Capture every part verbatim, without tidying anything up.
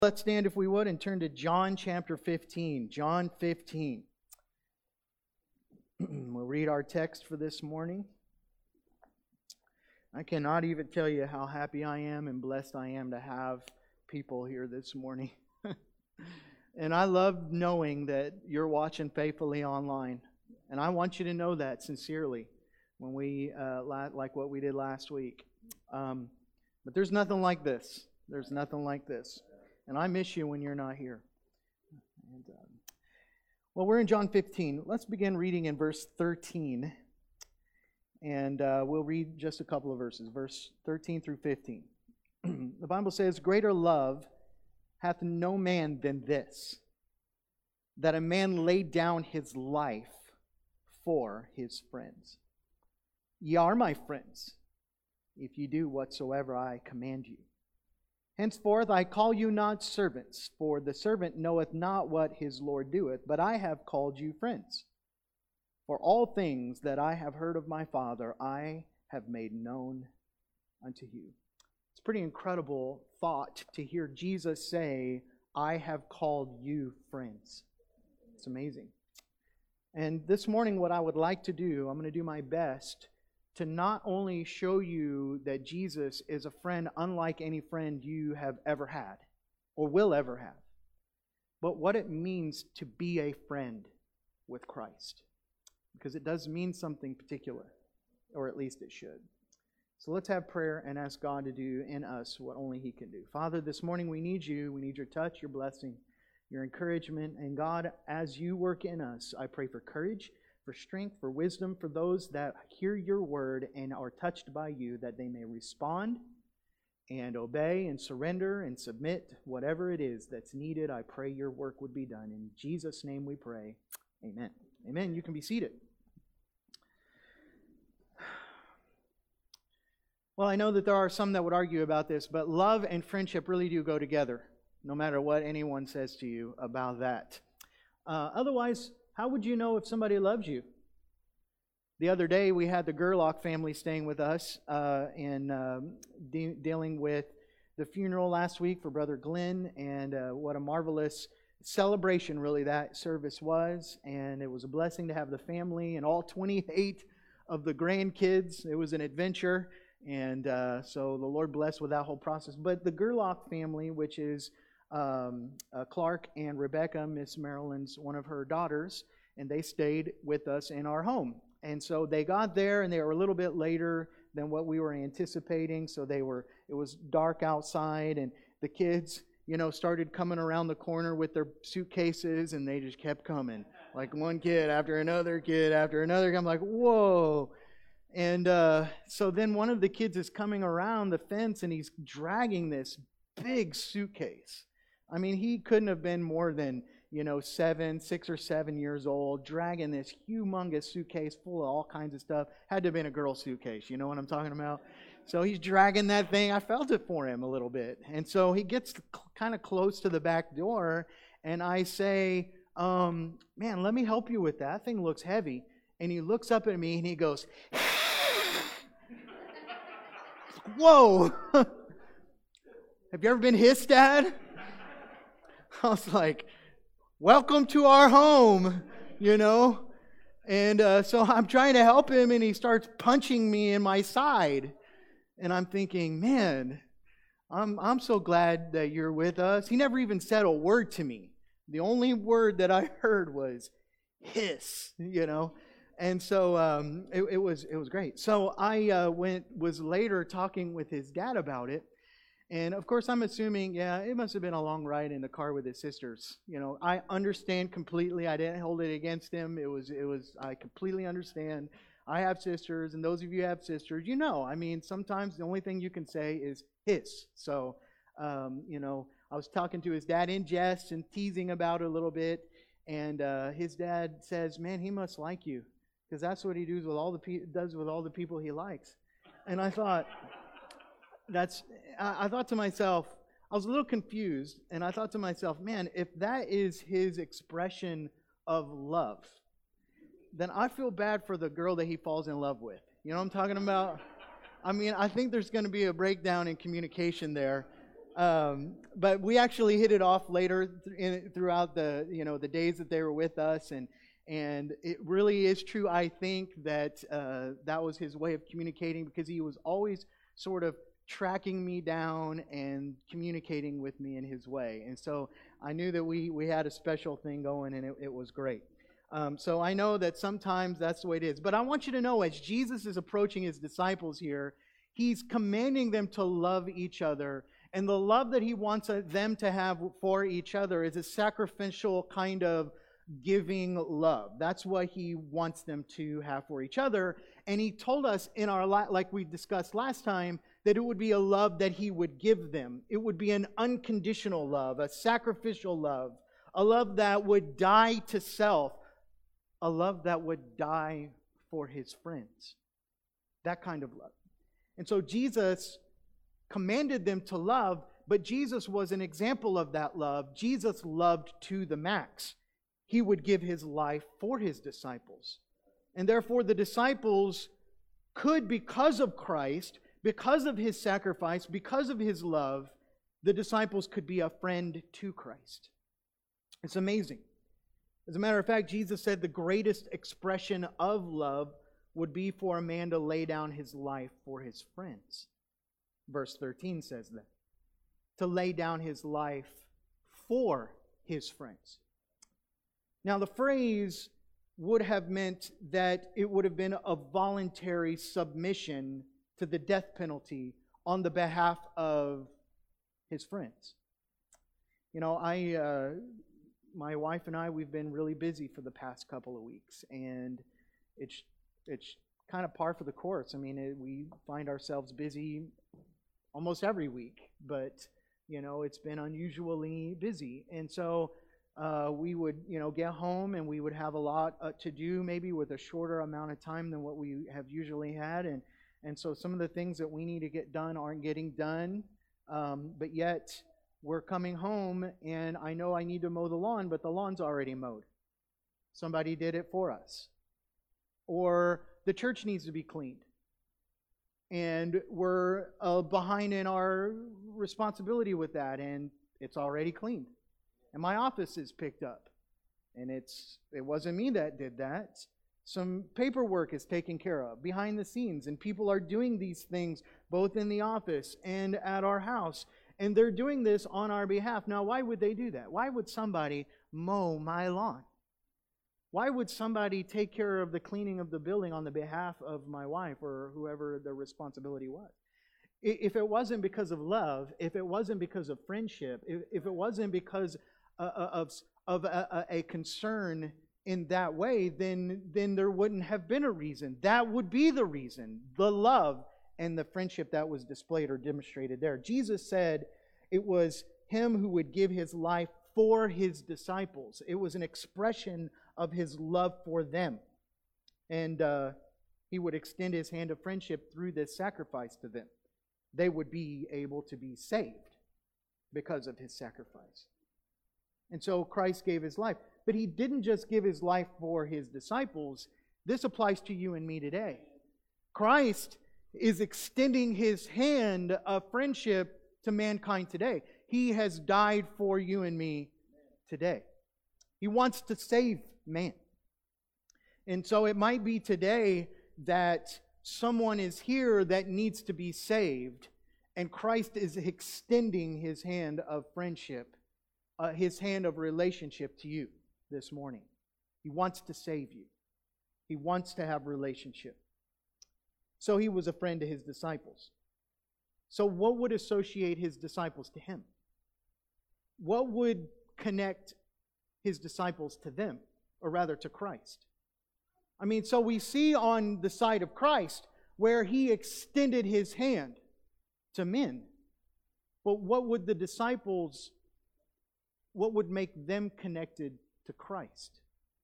Let's stand, if we would, and turn to John chapter fifteen. John fifteen. We'll read our text for this morning. I cannot even tell you how happy I am and blessed I am to have people here this morning. And I love knowing that you're watching faithfully online. And I want you to know that sincerely when we, uh, like what we did last week. Um, but there's nothing like this. There's nothing like this. And I miss you when you're not here. And, um, well, we're in John fifteen. Let's begin reading in verse thirteen. And uh, we'll read just a couple of verses, verse thirteen through fifteen. The Bible says, "Greater love hath no man than this, that a man lay down his life for his friends. Ye are my friends, if ye do whatsoever I command you. Henceforth I call you not servants, for the servant knoweth not what his Lord doeth, but I have called you friends. For all things that I have heard of my Father, I have made known unto you." It's a pretty incredible thought to hear Jesus say, "I have called you friends." It's amazing. And this morning what I would like to do, I'm going to do my best to not only show you that Jesus is a friend unlike any friend you have ever had or will ever have, but what it means to be a friend with Christ. Because it does mean something particular, or at least it should. So let's have prayer and ask God to do in us what only He can do. Father, this morning we need You. We need Your touch, Your blessing, Your encouragement. And God, as You work in us, I pray for courage, for strength, for wisdom, for those that hear Your word and are touched by You, that they may respond and obey and surrender and submit whatever it is that's needed. I pray Your work would be done. In Jesus' name we pray. Amen. Amen. You can be seated. Well, I know that there are some that would argue about this, but love and friendship really do go together, no matter what anyone says to you about that. Uh, otherwise, how would you know if somebody loves you? The other day, we had the Gerlach family staying with us uh, and um, de- dealing with the funeral last week for Brother Glenn, and uh, what a marvelous celebration, really, that service was. And it was a blessing to have the family and all twenty-eight of the grandkids. It was an adventure, and uh, so the Lord blessed with that whole process. But the Gerlach family, which is Um, uh, Clark and Rebecca, Miss Marilyn's one of her daughters, and they stayed with us in our home. And so they got there, and they were a little bit later than what we were anticipating. So they were. It was dark outside, and the kids, you know, started coming around the corner with their suitcases, and they just kept coming, like one kid after another kid after another. I'm like, whoa. And uh, so then one of the kids is coming around the fence, and he's dragging this big suitcase. I mean, he couldn't have been more than, you know, seven, six or seven years old, dragging this humongous suitcase full of all kinds of stuff. Had to have been a girl suitcase, you know what I'm talking about? So he's dragging that thing. I felt it for him a little bit. And so he gets kind of close to the back door, and I say, um, man, let me help you with that. That thing looks heavy. And he looks up at me, and he goes, whoa. Have you ever been hissed, Dad? I was like, welcome to our home, you know. And uh, so I'm trying to help him, and he starts punching me in my side. And I'm thinking, man, I'm I'm so glad that you're with us. He never even said a word to me. The only word that I heard was hiss, you know. And so um, it, it was it was great. So I uh, went was later talking with his dad about it. And of course, I'm assuming, yeah, it must have been a long ride in the car with his sisters. You know, I understand completely. I didn't hold it against him. It was, it was. I completely understand. I have sisters, and those of you who have sisters, you know. I mean, sometimes the only thing you can say is hiss. So, um, you know, I was talking to his dad in jest and teasing about it a little bit, and uh, his dad says, "Man, he must like you, because that's what he does with all the pe- does with all the people he likes." And I thought. That's. I thought to myself, I was a little confused, and I thought to myself, man, if that is his expression of love, then I feel bad for the girl that he falls in love with. You know what I'm talking about? I mean, I think there's going to be a breakdown in communication there. um, but we actually hit it off later th- in, throughout the you know the days that they were with us, and and it really is true. I think that uh, that was his way of communicating, because he was always sort of tracking me down and communicating with me in his way. And so I knew that we we had a special thing going, and it, it was great. Um, so I know that sometimes that's the way it is. But I want you to know, as Jesus is approaching his disciples here, he's commanding them to love each other. And the love that he wants them to have for each other is a sacrificial kind of giving love. That's what he wants them to have for each other. And he told us in our, like we discussed last time, that it would be a love that he would give them. It would be an unconditional love, a sacrificial love, a love that would die to self, a love that would die for his friends. That kind of love. And so Jesus commanded them to love, but Jesus was an example of that love. Jesus loved to the max. He would give his life for his disciples. And therefore the disciples could, because of Christ, because of his sacrifice, because of his love, the disciples could be a friend to Christ. It's amazing. As a matter of fact, Jesus said the greatest expression of love would be for a man to lay down his life for his friends. Verse thirteen says that. To lay down his life for his friends. Now, the phrase would have meant that it would have been a voluntary submission to the death penalty on the behalf of his friends. You know, I, uh, my wife and I, we've been really busy for the past couple of weeks, and it's it's kind of par for the course. I mean, it, we find ourselves busy almost every week, but you know, it's been unusually busy, and so uh, we would, you know, get home and we would have a lot uh, to do, maybe with a shorter amount of time than what we have usually had, and and so some of the things that we need to get done aren't getting done, um, but yet we're coming home and I know I need to mow the lawn, but the lawn's already mowed. Somebody did it for us. Or the church needs to be cleaned. And we're uh, behind in our responsibility with that, and it's already cleaned. And my office is picked up. And it's it wasn't me that did that. Some paperwork is taken care of behind the scenes, and people are doing these things both in the office and at our house. And they're doing this on our behalf. Now, why would they do that? Why would somebody mow my lawn? Why would somebody take care of the cleaning of the building on the behalf of my wife or whoever the responsibility was? If it wasn't because of love, if it wasn't because of friendship, if, if it wasn't because of, of a, a concern in that way, then, then there wouldn't have been a reason. That would be the reason, the love and the friendship that was displayed or demonstrated there. Jesus said it was him who would give his life for his disciples. It was an expression of his love for them. And uh, he would extend his hand of friendship through this sacrifice to them. They would be able to be saved because of his sacrifice. And so Christ gave his life. But he didn't just give his life for his disciples. This applies to you and me today. Christ is extending his hand of friendship to mankind today. He has died for you and me today. He wants to save man. And so it might be today that someone is here that needs to be saved, and Christ is extending his hand of friendship, uh, his hand of relationship to you this morning. He wants to save you. He wants to have relationship. So he was a friend to his disciples. So what would associate his disciples to him? What would connect his disciples to them, or rather to Christ? I mean, so we see on the side of Christ where he extended his hand to men. But what would the disciples, what would make them connected to Christ?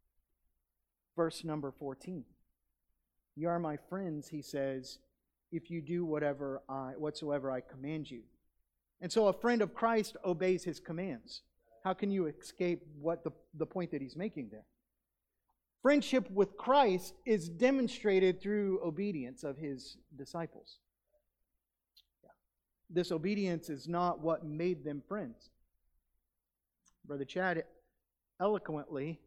Verse number fourteen. You are my friends, he says, if you do whatever I, whatsoever I command you. And so a friend of Christ obeys his commands. How can you escape what the, the point that he's making there? Friendship with Christ is demonstrated through obedience of his disciples. Yeah. Disobedience is not what made them friends. Brother Chad eloquently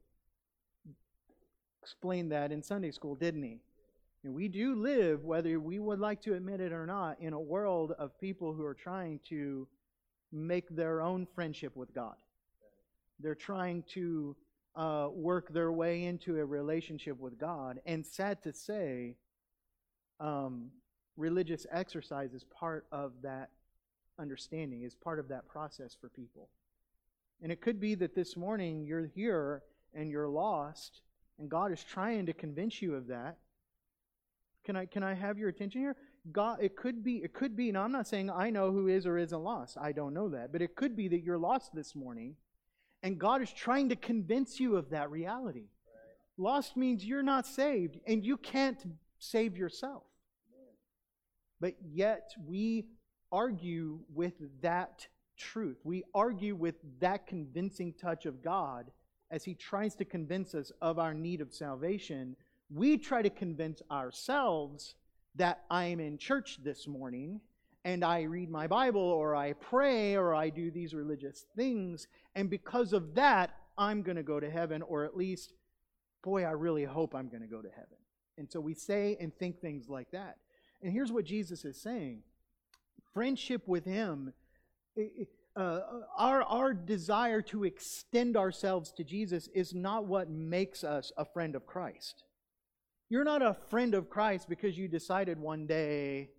explained that in Sunday school, didn't he? And we do live, whether we would like to admit it or not, in a world of people who are trying to make their own friendship with God. They're trying to uh, work their way into a relationship with God. And sad to say, um, religious exercise is part of that understanding, is part of that process for people. And it could be that this morning you're here and you're lost, and God is trying to convince you of that. Can I can I have your attention here? God, it could be, it could be, and I'm not saying I know who is or isn't lost. I don't know that. But it could be that you're lost this morning, and God is trying to convince you of that reality. Right. Lost means you're not saved, and you can't save yourself. But yet we argue with that truth. We argue with that convincing touch of God as He tries to convince us of our need of salvation. We try to convince ourselves that I am in church this morning and I read my Bible or I pray or I do these religious things, and because of that, I'm going to go to heaven, or at least, boy, I really hope I'm going to go to heaven. And so we say and think things like that. And here's what Jesus is saying. Friendship with Him, uh, our, our desire to extend ourselves to Jesus is not what makes us a friend of Christ. You're not a friend of Christ because you decided one day,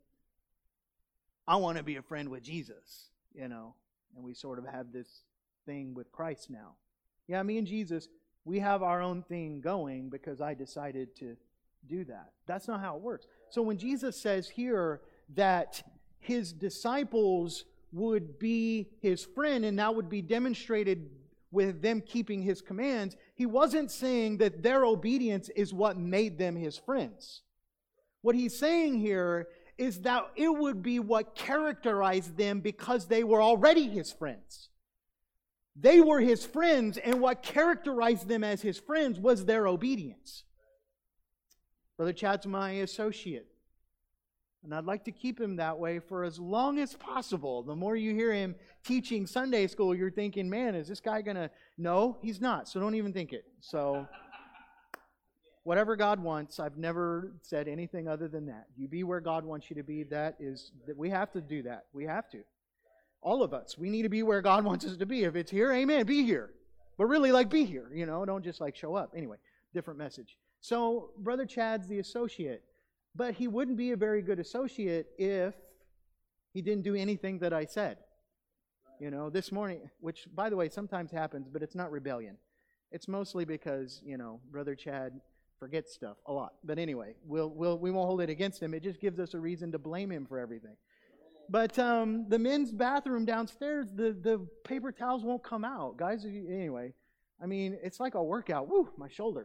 I want to be a friend with Jesus, you know. And we sort of have this thing with Christ now. Yeah, me and Jesus, we have our own thing going because I decided to do that. That's not how it works. So when Jesus says here that His disciples would be His friend, and that would be demonstrated with them keeping His commands, He wasn't saying that their obedience is what made them His friends. What He's saying here is that it would be what characterized them because they were already His friends. They were His friends, and what characterized them as His friends was their obedience. Brother Chad's my associate. And I'd like to keep him that way for as long as possible. The more you hear him teaching Sunday school, you're thinking, man, is this guy going to... No, he's not. So don't even think it. So whatever God wants, I've never said anything other than that. You be where God wants you to be. That is, that we have to do that. We have to. All of us. We need to be where God wants us to be. If it's here, amen, be here. But really, like, be here. You know, don't just like show up. Anyway, different message. So Brother Chad's the associate. But he wouldn't be a very good associate if he didn't do anything that I said. You know, this morning, which, by the way, sometimes happens, but it's not rebellion. It's mostly because, you know, Brother Chad forgets stuff a lot. But anyway, we'll, we'll, we won't hold it against him. It just gives us a reason to blame him for everything. But um, the men's bathroom downstairs, the, the paper towels won't come out. Guys, anyway, I mean, it's like a workout. Woo, my shoulder.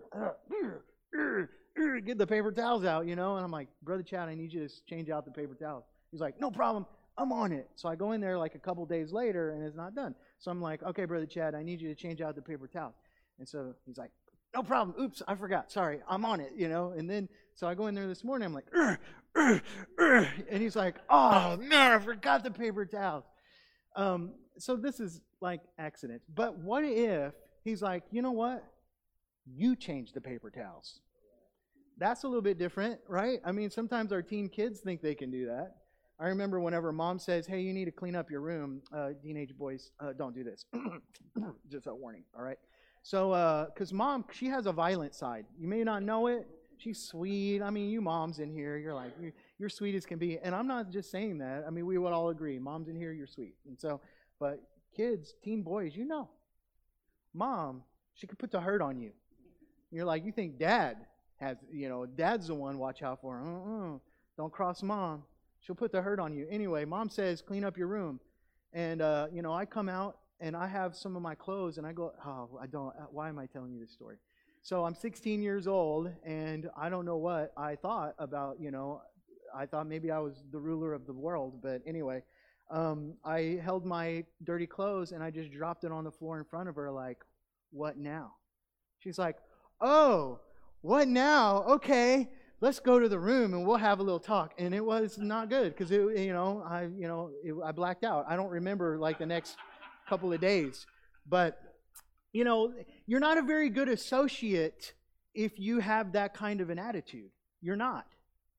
Get the paper towels out, you know, and I'm like, Brother Chad, I need you to change out the paper towels. He's like, no problem, I'm on it. So I go in there like a couple days later, and it's not done. So I'm like, okay, Brother Chad, I need you to change out the paper towels. And so he's like, no problem, oops, I forgot, sorry, I'm on it, you know. And then, so I go in there this morning, I'm like, ur, ur, ur. And he's like, oh, man, I forgot the paper towels. Um, so this is like accident. But what if he's like, you know what? You change the paper towels. That's a little bit different, right? I mean, sometimes our teen kids think they can do that. I remember whenever Mom says, hey, you need to clean up your room, uh, teenage boys, uh, don't do this. Just a warning, all right? So, because uh, Mom, she has a violent side. You may not know it. She's sweet. I mean, you moms in here, you're like, you're, you're sweet as can be. And I'm not just saying that. I mean, we would all agree. Moms in here, you're sweet. And so, but kids, teen boys, you know. Mom, she could put the hurt on you. You're like, you think Dad has, you know, Dad's the one, watch out for her. Uh-uh. Don't cross Mom. She'll put the hurt on you. Anyway, Mom says, clean up your room. And, uh, you know, I come out and I have some of my clothes and I go, oh, I don't, why am I telling you this story? So I'm sixteen years old and I don't know what I thought about, you know, I thought maybe I was the ruler of the world. But anyway, um, I held my dirty clothes and I just dropped it on the floor in front of her like, what now? She's like, oh, what now? Okay, let's go to the room and we'll have a little talk. And it was not good because, it, you know, I, you know, it, I blacked out. I don't remember like the next couple of days. But, you know, you're not a very good associate if you have that kind of an attitude. You're not.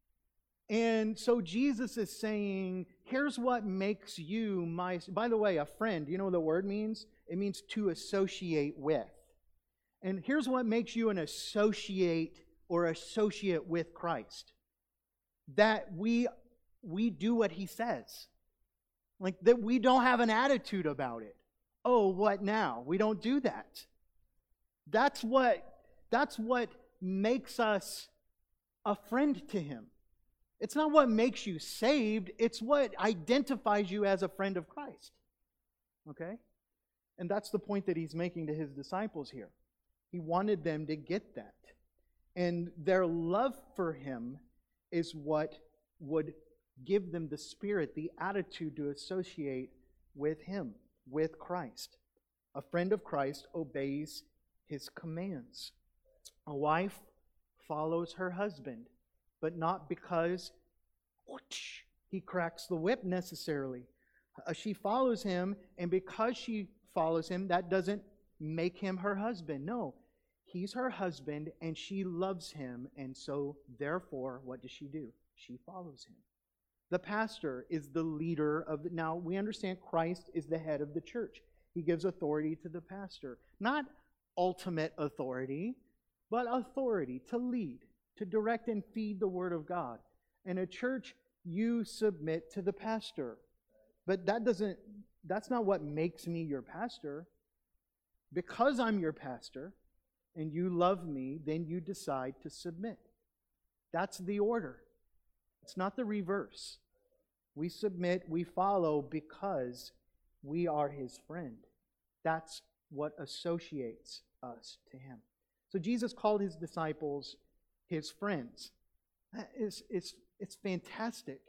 And so Jesus is saying, here's what makes you my... By the way, a friend, you know what the word means? It means to associate with. And here's what makes you an associate or associate with Christ. That we, we do what He says. Like that we don't have an attitude about it. Oh, what now? We don't do that. That's what, that's what makes us a friend to Him. It's not what makes you saved. It's what identifies you as a friend of Christ. Okay? And that's the point that He's making to His disciples here. He wanted them to get that. And their love for Him is what would give them the spirit, the attitude to associate with Him, with Christ. A friend of Christ obeys His commands. A wife follows her husband, but not because whoosh, he cracks the whip necessarily. Uh, she follows him, and because she follows him, that doesn't make him her husband. No, he's her husband, and she loves him, and so therefore, what does she do? She follows him. The pastor is the leader of the... Now, we understand Christ is the head of the church. He gives authority to the pastor. Not ultimate authority, but authority to lead, to direct and feed the Word of God. In a church, you submit to the pastor. But that doesn't, that's not what makes me your pastor. Because I'm your pastor and you love me, then you decide to submit. That's the order. It's not the reverse. We submit, we follow because we are His friend. That's what associates us to Him. So Jesus called His disciples His friends. It's, it's, it's fantastic.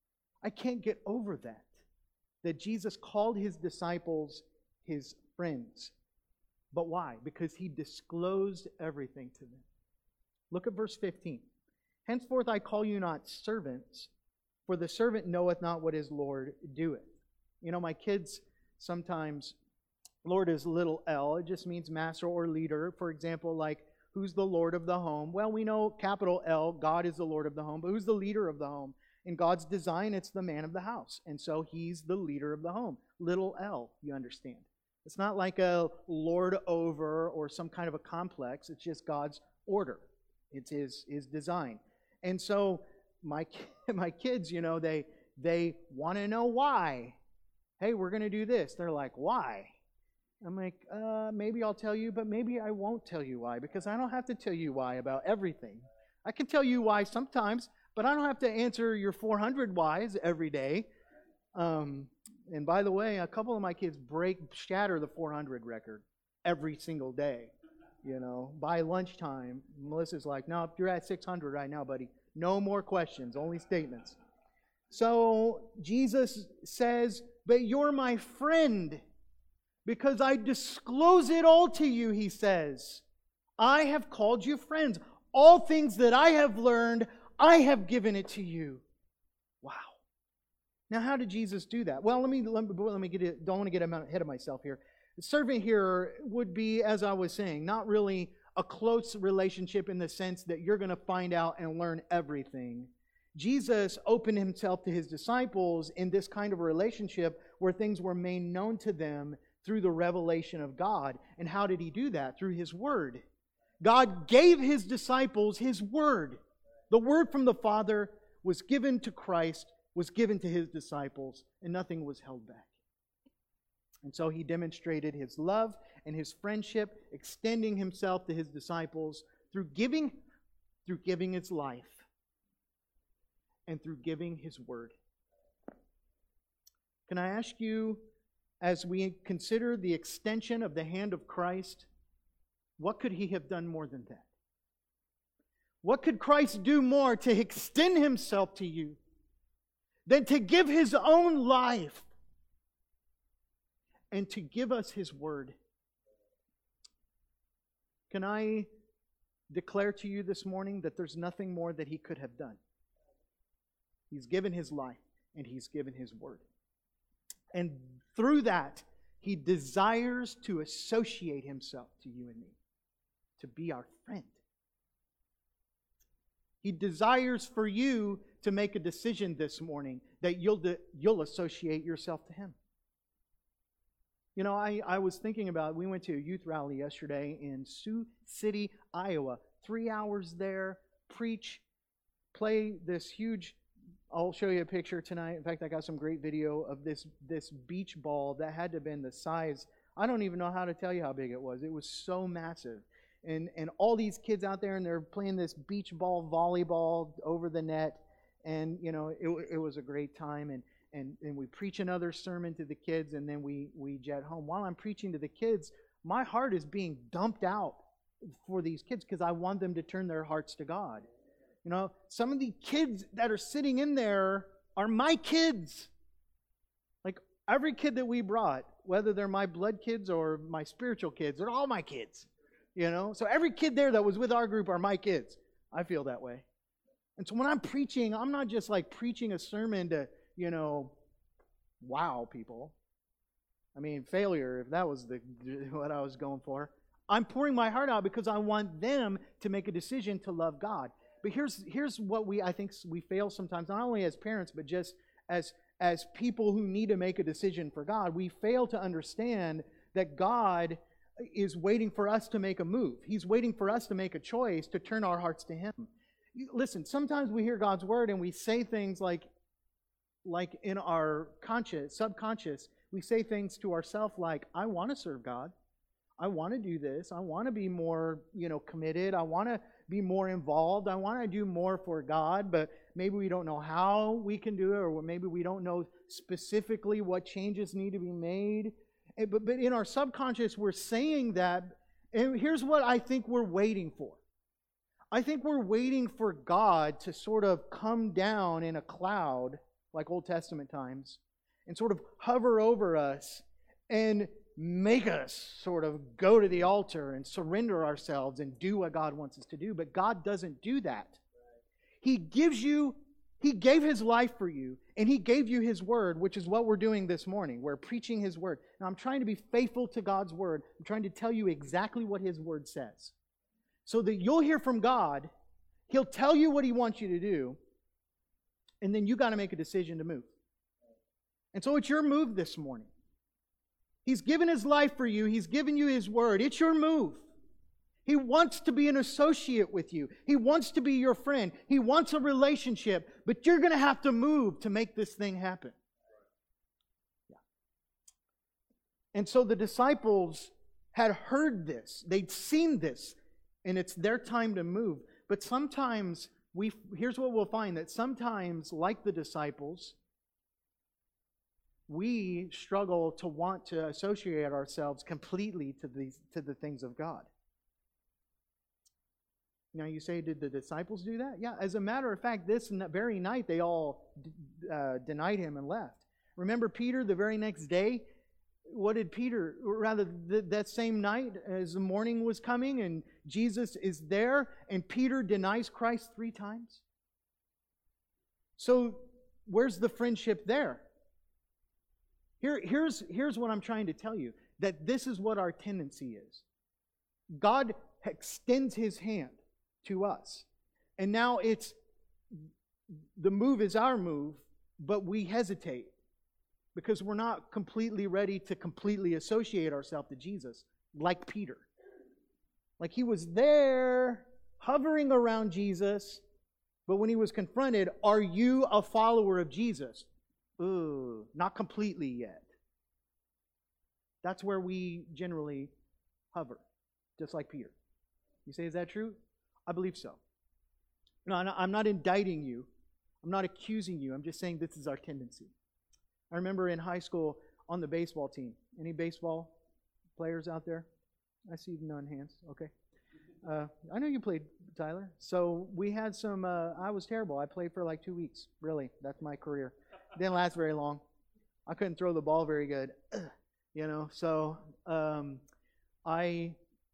I can't get over that. That Jesus called His disciples His friends. But why? Because He disclosed everything to them. Look at verse fifteen. Henceforth I call you not servants, for the servant knoweth not what his Lord doeth. You know, my kids sometimes, Lord is little L. It just means master or leader. For example, like, who's the Lord of the home? Well, we know capital L, God is the Lord of the home. But who's the leader of the home? In God's design, it's the man of the house. And so He's the leader of the home. Little L, you understand. It's not like a lord over or some kind of a complex. It's just God's order. It's His, his design. And so my my kids, you know, they they want to know why. Hey, we're going to do this. They're like, why? I'm like, uh, maybe I'll tell you, but maybe I won't tell you why, because I don't have to tell you why about everything. I can tell you why sometimes, but I don't have to answer your four hundred whys every day. Um, and by the way, a couple of my kids break, shatter the four hundred record every single day. You know, by lunchtime, Melissa's like, no, you're at six hundred right now, buddy. No more questions, only statements. So Jesus says, but you're my friend because I disclose it all to you, He says. I have called you friends. All things that I have learned, I have given it to you. Wow. Now, how did Jesus do that? Well, let me let me, let me get it. Don't want to get ahead of myself here. The servant here would be, as I was saying, not really a close relationship in the sense that you're going to find out and learn everything. Jesus opened Himself to His disciples in this kind of a relationship where things were made known to them through the revelation of God. And how did He do that? Through His Word. God gave His disciples His Word. The Word from the Father was given to Christ, was given to His disciples, and nothing was held back. And so He demonstrated His love and His friendship, extending Himself to His disciples through giving, through giving His life and through giving His Word. Can I ask you, as we consider the extension of the hand of Christ, what could He have done more than that? What could Christ do more to extend Himself to you than to give His own life and to give us His Word? Can I declare to you this morning that there's nothing more that He could have done. He's given His life and He's given His word. And through that, He desires to associate Himself to you and me, to be our friend. He desires for you to make a decision this morning that you'll, de- you'll associate yourself to Him. You know, I, I was thinking about, we went to a youth rally yesterday in Sioux City, Iowa. Three hours there, preach, play this huge, I'll show you a picture tonight. In fact, I got some great video of this, this beach ball that had to have been the size. I don't even know how to tell you how big it was. It was so massive. And, and all these kids out there, and they're playing this beach ball volleyball over the net. And, you know, it, it was a great time. And And, and we preach another sermon to the kids, and then we, we jet home. While I'm preaching to the kids, my heart is being dumped out for these kids because I want them to turn their hearts to God. You know, some of the kids that are sitting in there are my kids. Like every kid that we brought, whether they're my blood kids or my spiritual kids, they're all my kids. You know, so every kid there that was with our group are my kids. I feel that way. And so when I'm preaching, I'm not just like preaching a sermon to, you know, wow people. I mean, failure, if that was the what I was going for. I'm pouring my heart out because I want them to make a decision to love God. But here's here's what we I think we fail sometimes, not only as parents, but just as as people who need to make a decision for God. We fail to understand that God is waiting for us to make a move. He's waiting for us to make a choice to turn our hearts to Him. Listen, sometimes we hear God's word and we say things like, like in our conscious, subconscious, we say things to ourselves like, I want to serve God. I want to do this. I want to be more, you know, committed. I want to be more involved. I want to do more for God, but maybe we don't know how we can do it, or maybe we don't know specifically what changes need to be made. But, but in our subconscious, we're saying that, and here's what I think we're waiting for. I think we're waiting for God to sort of come down in a cloud, like Old Testament times, and sort of hover over us and make us sort of go to the altar and surrender ourselves and do what God wants us to do. But God doesn't do that. He gives you, He gave His life for you, and He gave you His word, which is what we're doing this morning. We're preaching His word. Now, I'm trying to be faithful to God's word. I'm trying to tell you exactly what His word says, so that you'll hear from God. He'll tell you what He wants you to do, and then you got to make a decision to move. And so it's your move this morning. He's given His life for you. He's given you His word. It's your move. He wants to be an associate with you. He wants to be your friend. He wants a relationship, but you're going to have to move to make this thing happen. Yeah. And so the disciples had heard this. They'd seen this, and it's their time to move. But sometimes, we here's what we'll find, that sometimes, like the disciples, we struggle to want to associate ourselves completely to these to the things of God. Now you say, did the disciples do that? Yeah, as a matter of fact, this very night they all uh, denied Him and left. Remember Peter, the very next day? What did Peter, rather th- that same night as the morning was coming and Jesus is there and Peter denies Christ three times? So where's the friendship there? Here, here's, here's what I'm trying to tell you, that this is what our tendency is. God extends His hand to us. And now it's, the move is our move, but we hesitate because we're not completely ready to completely associate ourselves to Jesus, like Peter. Like he was there, hovering around Jesus, but when he was confronted, are you a follower of Jesus? Ooh, not completely yet. That's where we generally hover, just like Peter. You say, is that true? I believe so. No, I'm not indicting you. I'm not accusing you. I'm just saying this is our tendency. I remember in high school on the baseball team. Any baseball players out there? I see none hands. Okay. Uh, I know you played, Tyler. So we had some, uh, I was terrible. I played for like two weeks. Really. That's my career. Didn't last very long. I couldn't throw the ball very good. You know, so um, I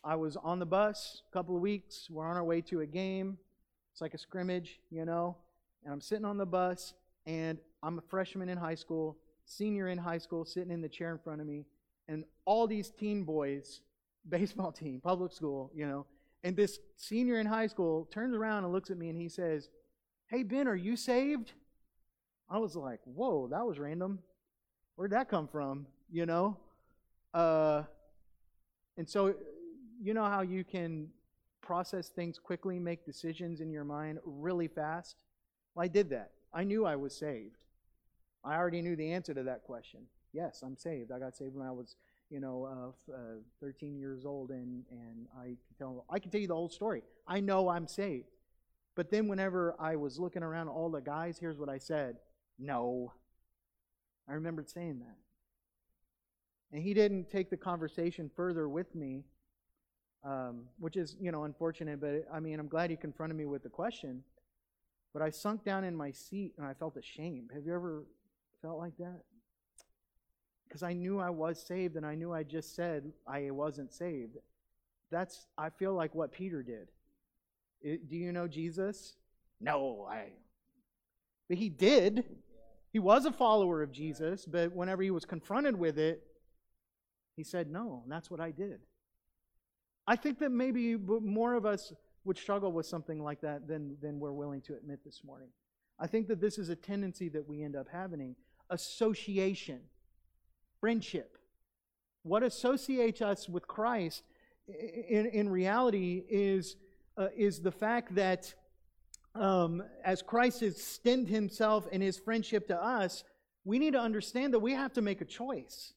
I was on the bus a couple of weeks. We're on our way to a game. It's like a scrimmage, you know. And I'm sitting on the bus, and I'm a freshman in high school, senior in high school, sitting in the chair in front of me. And all these teen boys, baseball team, public school, you know. And this senior in high school turns around and looks at me, and he says, "Hey, Ben, are you saved?" I was like, whoa, that was random. Where'd that come from? You know? Uh, and so, you know how you can process things quickly, make decisions in your mind really fast? Well, I did that. I knew I was saved. I already knew the answer to that question. Yes, I'm saved. I got saved when I was, you know, uh, uh, thirteen years old, and, and I can tell I can tell you the whole story. I know I'm saved. But then whenever I was looking around at all the guys, here's what I said. No. I remembered saying that. And he didn't take the conversation further with me, um, which is, you know, unfortunate. But, I mean, I'm glad he confronted me with the question. But I sunk down in my seat and I felt ashamed. Have you ever felt like that? Because I knew I was saved, and I knew I just said I wasn't saved. That's, I feel like what Peter did. It, do you know Jesus? No, I... But he did. He was a follower of Jesus, but whenever he was confronted with it, he said, no, and that's what I did. I think that maybe more of us would struggle with something like that than, than we're willing to admit this morning. I think that this is a tendency that we end up having. Association. Friendship. What associates us with Christ in, in reality is, uh, is the fact that Um, as Christ has extended Himself and His friendship to us, we need to understand that we have to make a choice.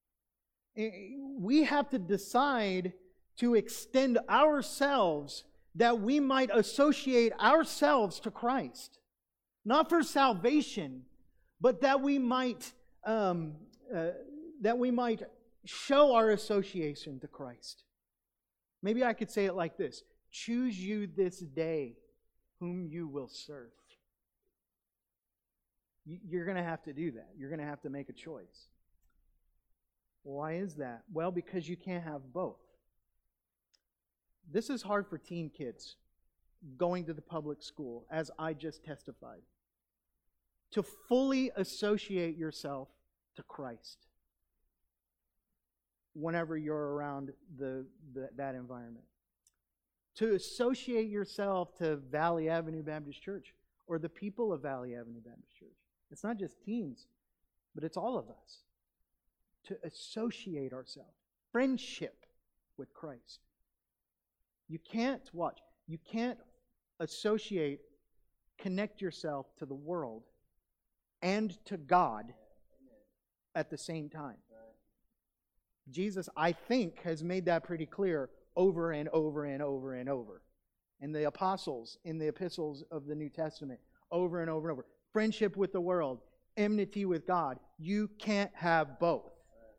We have to decide to extend ourselves that we might associate ourselves to Christ. Not for salvation, but that we might um, uh, that we might show our association to Christ. Maybe I could say it like this: choose you this day whom you will serve. You're going to have to do that. You're going to have to make a choice. Why is that? Well, because you can't have both. This is hard for teen kids going to the public school, as I just testified. To fully associate yourself to Christ whenever you're around the, the that environment. To associate yourself to Valley Avenue Baptist Church or the people of Valley Avenue Baptist Church. It's not just teens, but it's all of us. To associate ourselves. Friendship with Christ. You can't, watch, you can't associate, connect yourself to the world and to God at the same time. Jesus, I think, has made that pretty clear over and over and over and over. And the apostles in the epistles of the New Testament, over and over and over. Friendship with the world, enmity with God. You can't have both.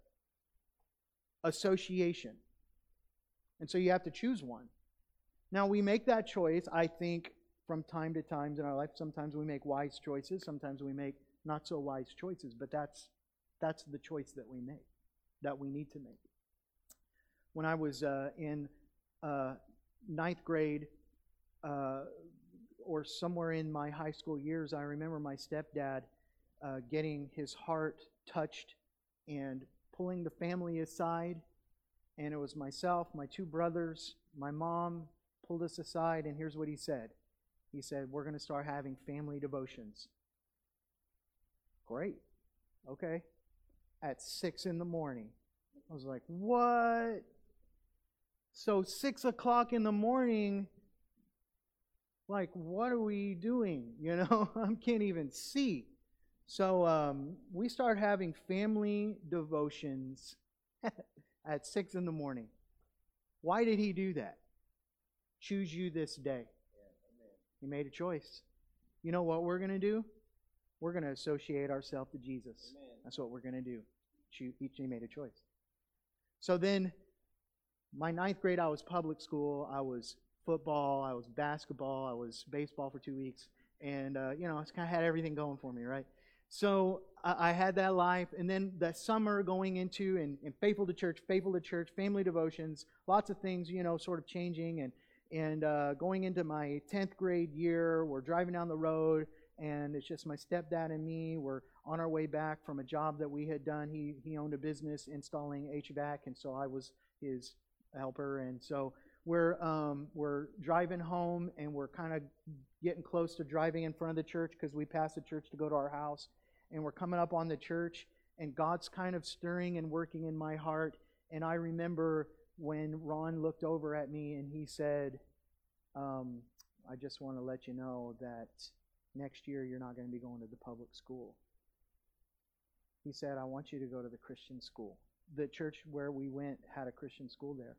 Association. And so you have to choose one. Now we make that choice, I think, from time to time in our life. Sometimes we make wise choices. Sometimes we make not so wise choices. But that's that's the choice that we make, that we need to make. When I was uh, in uh, ninth grade uh, or somewhere in my high school years, I remember my stepdad uh, getting his heart touched and pulling the family aside. And it was myself, my two brothers, my mom pulled us aside, and here's what he said. He said, we're going to start having family devotions. Great. Okay. At six in the morning. I was like, what? So six o'clock in the morning, like, what are we doing? You know, I can't even see. So um, we start having family devotions at six in the morning. Why did he do that? Choose you this day. He made a choice. You know what we're going to do? We're going to associate ourselves to Jesus. Amen. That's what we're going to do. Each made a choice. So then, my ninth grade, I was public school. I was football. I was basketball. I was baseball for two weeks. And, uh, you know, I kind of had everything going for me, right? So I, I had that life, and then the summer going into and, and faithful to church, faithful to church, family devotions, lots of things, you know, sort of changing, and and uh, going into my tenth grade year, we're driving down the road, and it's just my stepdad and me. We're on our way back from a job that we had done. He he owned a business installing H V A C, and so I was his helper, and so we're um, we're driving home, and we're kind of getting close to driving in front of the church because we passed the church to go to our house, and we're coming up on the church, and God's kind of stirring and working in my heart. And I remember when Ron looked over at me and he said, um, I just want to let you know that next year you're not going to be going to the public school. He said, I want you to go to the Christian school. The church where we went had a Christian school there.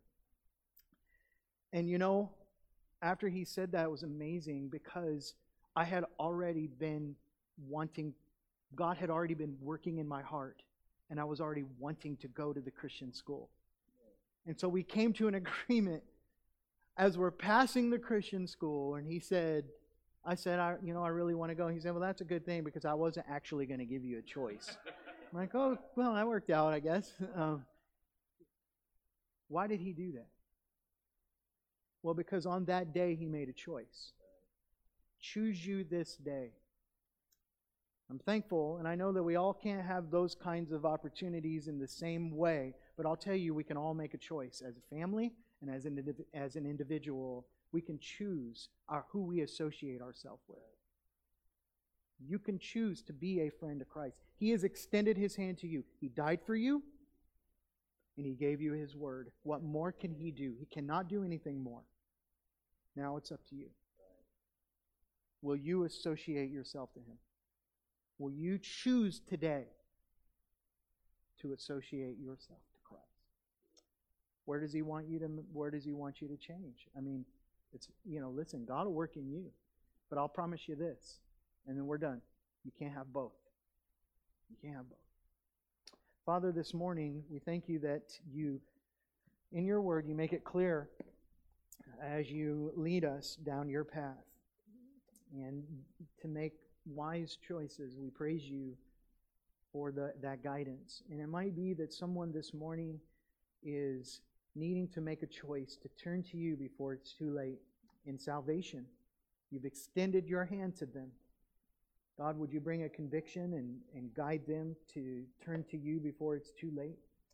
And you know, after he said that, it was amazing because I had already been wanting, God had already been working in my heart, and I was already wanting to go to the Christian school. And so we came to an agreement as we're passing the Christian school, and he said, I said, I, you know, I really want to go. He said, well, that's a good thing because I wasn't actually going to give you a choice. I'm like, oh, well, that worked out, I guess. Um, why did he do that? Well, because on that day he made a choice. Choose you this day. I'm thankful, and I know that we all can't have those kinds of opportunities in the same way, but I'll tell you, we can all make a choice as a family and as an, as an individual. We can choose our, who we associate ourselves with. You can choose to be a friend of Christ. He has extended His hand to you. He died for you, and He gave you His word. What more can He do? He cannot do anything more. Now it's up to you. Will you associate yourself to Him? Will you choose today to associate yourself to Christ? Where does He want you to, where does He want you to change? I mean, it's, you know, listen, God will work in you. But I'll promise you this, and then we're done. You can't have both. You can't have both. Father, this morning, we thank you that you, in your word, you make it clear as you lead us down your path. And to make wise choices, we praise you for the, that guidance. And it might be that someone this morning is needing to make a choice to turn to you before it's too late in salvation. You've extended your hand to them. God, would you bring a conviction and, and guide them to turn to you before it's too late?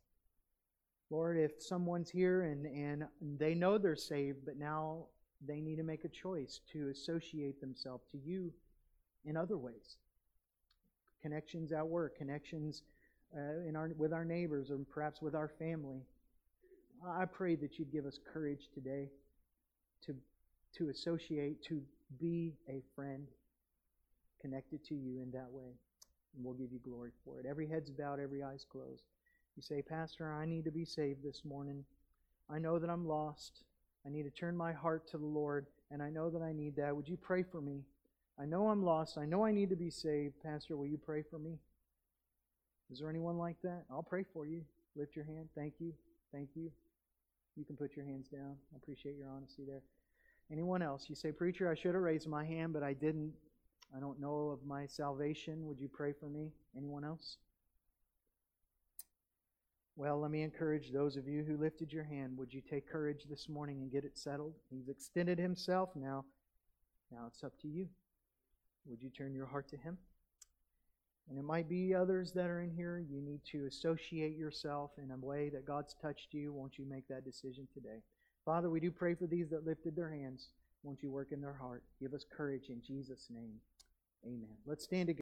Lord, if someone's here and, and they know they're saved, but now they need to make a choice to associate themselves to you in other ways. Connections at work, connections uh, in our with our neighbors, or perhaps with our family. I pray that you'd give us courage today to, to associate, to be a friend connected to you in that way. And we'll give you glory for it. Every head's bowed, every eye's closed. You say, Pastor, I need to be saved this morning. I know that I'm lost. I need to turn my heart to the Lord, and I know that I need that. Would you pray for me? I know I'm lost. I know I need to be saved. Pastor, will you pray for me? Is there anyone like that? I'll pray for you. Lift your hand. Thank you. Thank you. You can put your hands down. I appreciate your honesty there. Anyone else? You say, Preacher, I should have raised my hand, but I didn't. I don't know of my salvation. Would you pray for me? Anyone else? Well, let me encourage those of you who lifted your hand. Would you take courage this morning and get it settled? He's extended Himself. Now, now it's up to you. Would you turn your heart to Him? And it might be others that are in here. You need to associate yourself in a way that God's touched you. Won't you make that decision today? Father, we do pray for these that lifted their hands. Won't you work in their heart? Give us courage in Jesus' name. Amen. Let's stand together.